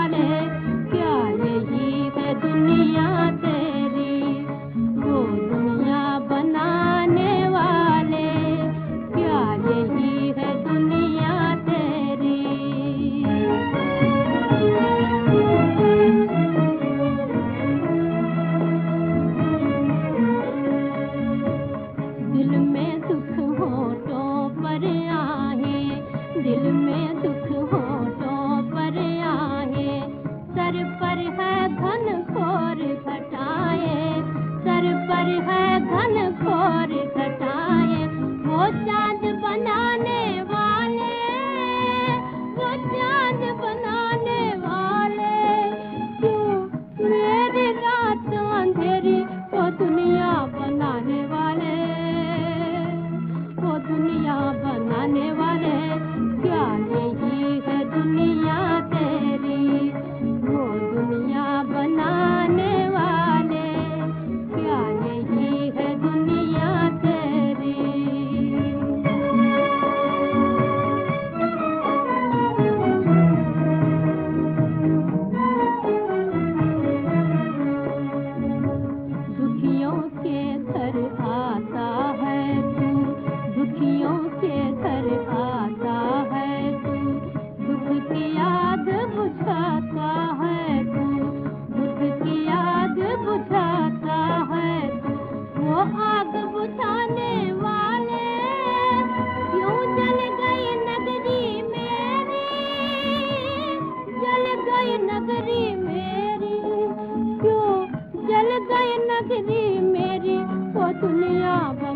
वाले, क्या यही है दुनिया तेरी? वो दुनिया बनाने वाले, क्या यही है दुनिया तेरी? दिल में दुख होठों पर आहे, दिल में दुख होठों पर आहे, सर पर है घनघोर घटाए, सर पर है घनघोर घटाए। वो चाँद बनाने वाले, वो चाँद बनाने वाले, क्यों मेरी रात अंधेरी? वो दुनिया बनाने वाले, वो दुनिया बनाने वाले, क्या यही है दुनिया तेरी? वो दुनिया बनाने वाले, क्या यही है दुनिया तेरी? दुखियों के घर आता है तू, दुखियों के घर आता है तू, दुख की याद बुझाता है तू, दुख की याद बुझाता है तू। वो आग बुझाने वाले, क्यों जल गई नगरी मेरी? जल गई नगरी मेरी, क्यों जल गई नगरी मेरी? वो दुनिया